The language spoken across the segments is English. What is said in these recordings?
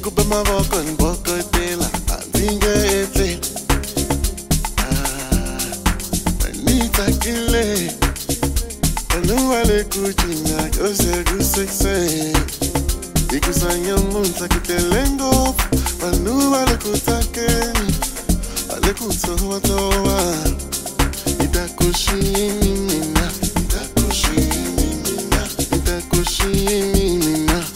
Kube mavoko nibokotela andingehle Manitakile Anuwale kuchina yose kusekse Ikusanya munta kitelengo Anuwale kutakeni Ale kutowa towa Itakushimina Itakushimina Itakushimina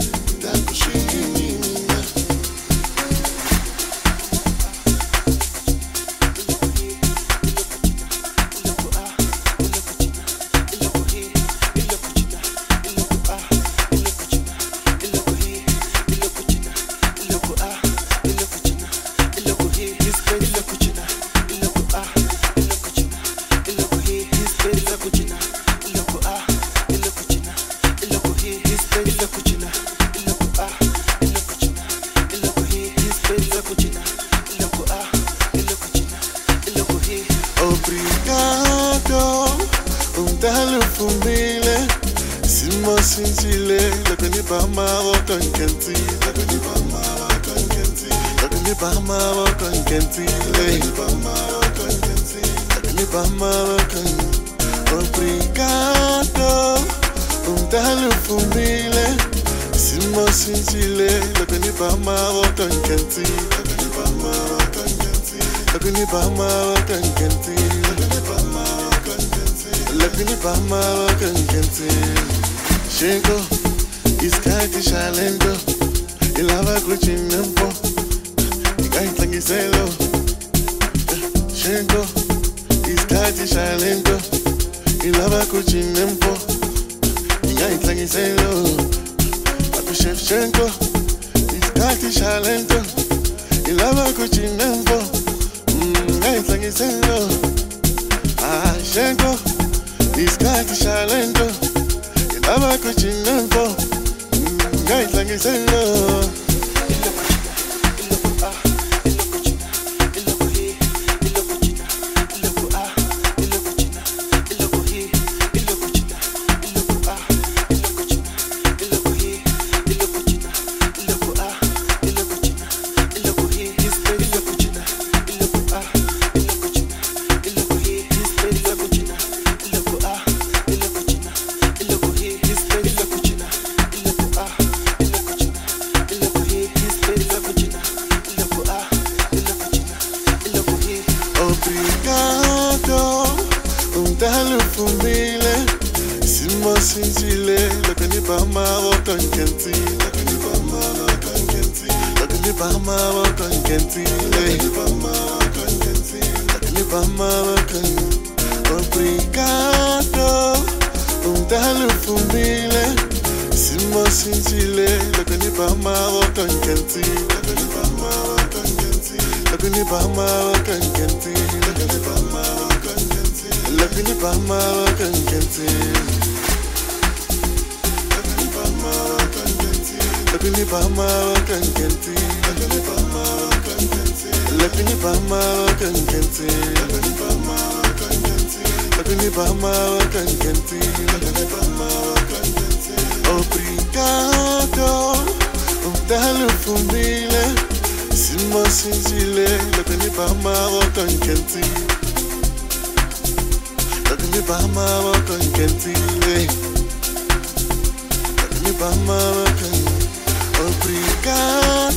Obrigado, dalo fumile, simo sintile, look ni bama con kenti, look ni bama con kenti, look ni bama con kenti, look ni bama con. Obrigado, dalo fumile, simo sintile, look ni bama con kenti, look ni bama con kenti, look ni bama con kenti. Lakini bama wakangente Shenko, iskati shalendo Ilava kuchinempo Ikaitlangi selo Shenko, iskati shalendo Ilava kuchinempo Ikaitlangi selo Papi Shevchenko, iskati shalendo Ilava kuchinempo Ikaitlangi selo Shenko Iskati shalendo Ilava kuchinempo Ngaitlangi selo Obrigado, dalo fumile, simo sintile, look ni bama con kenti, look ni bama con kenti, look ni bama con kenti, look ni bama con kenti, look ni bama con. Obrigado, dalo fumile, simo sintile, look ni bama con kenti, look ni bama con kenti, look ni bama con kenti. Lakini bama wakangente Lakini bama wakangente Lakini bama wakangente Lakini bama wakangente Lakini bama wakangente Obrigado dalo fumile Simo sintile Lakini bama wakangente Lakini bama wakangente Lakini bama wakangente Obrigado